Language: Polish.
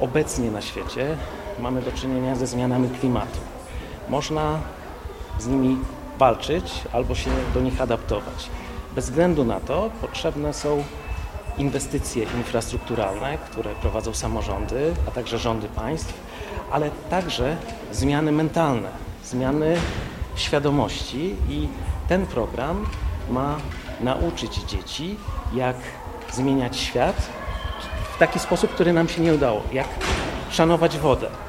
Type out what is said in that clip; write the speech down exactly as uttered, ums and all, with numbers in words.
Obecnie na świecie mamy do czynienia ze zmianami klimatu. Można z nimi walczyć albo się do nich adaptować. Bez względu na to potrzebne są inwestycje infrastrukturalne, które prowadzą samorządy, a także rządy państw, ale także zmiany mentalne, zmiany świadomości i ten program ma nauczyć dzieci, jak zmieniać świat w taki sposób, który nam się nie udało, jak szanować wodę.